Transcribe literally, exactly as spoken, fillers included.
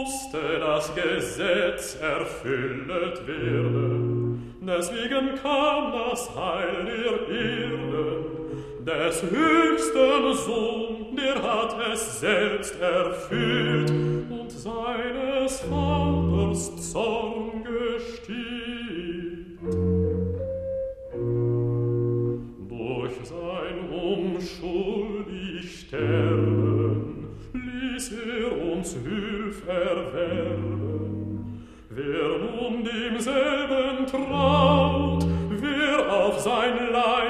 musste das Gesetz erfüllet werden. Deswegen kam das Heil der Erden, des höchsten Sohn, der hat es selbst erfüllt und seines Vaters Zorn gestillt. Durch sein unschuldig Sterben ließ er uns Hülf erwerben. Wer nun demselben traut, wer auf sein Leid